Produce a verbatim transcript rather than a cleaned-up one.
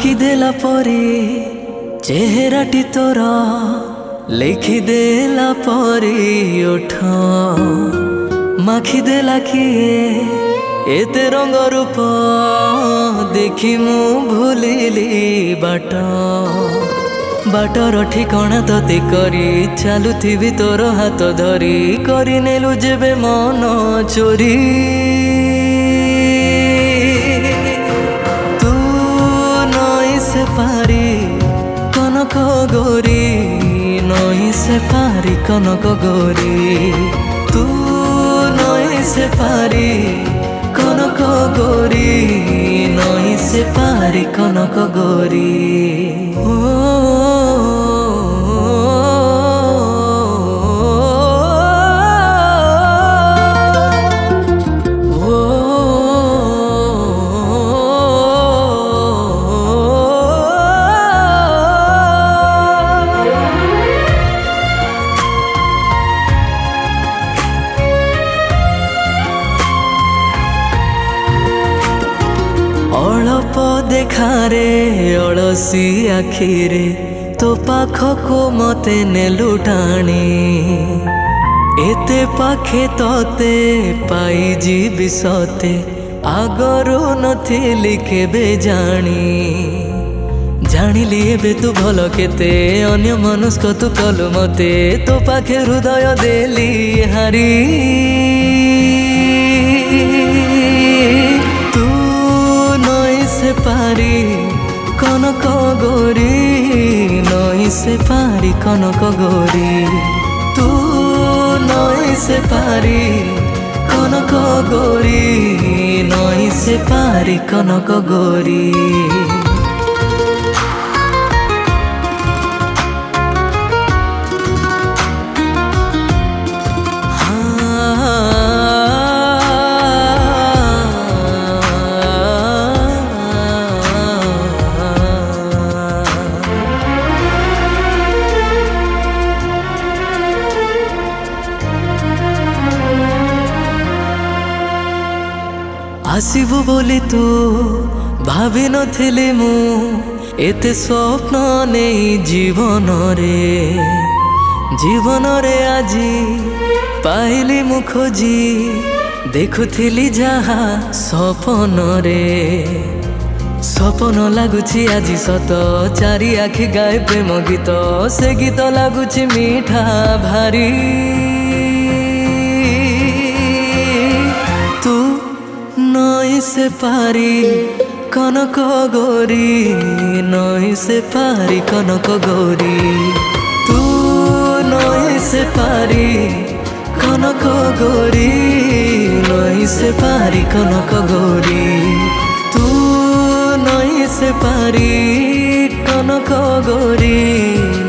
आँखिदेला परे चेहराटी तोरा लिखिदेला परे ओठ माखिदेला किए एते रंग रूप देखी मु भूलिली बाट बाटर ठिकଣା तते करी चालुथिबी तोर हाथ धरी करी नेलु जेबे मन चोरी तू नई से पारी कनक गोरी नई से पारी कनक गोरी तू नई से पारी कनक गोरी नई से पारी कनक गोरी ओ अळप देखारे अलसी आखिरे तो पाखको मते नेलु टाणी एते पाखे तते पाई जीवी सते आगरू नथिली केबे जानी जानिली एबे तू भल केते अन्य मनुष्क तू कलु मते तो पाखे हृदय देली हारी पारी कनक गोरी नई से पारी कनक गोरी तू नई से पारी कनक गोरी नई से पारी कनक गोरी आसिबु बोली तू भाभी नथिली मु एते स्वप्न नहीं जीवन रे जीवन रे आजी पाइली मु खोजी देखुथिली जहा सपन रे सपन लागुछि आजी सत चारि आखि गाए प्रेम गीत से गीत लागुछि मीठा भारी तू नई से पारी कनक गोरी नई से पारी कनक गोरी तू नई से पारी कनक गोरी नई से पारी कनक गोरी तू नई से पारी कनक गोरी।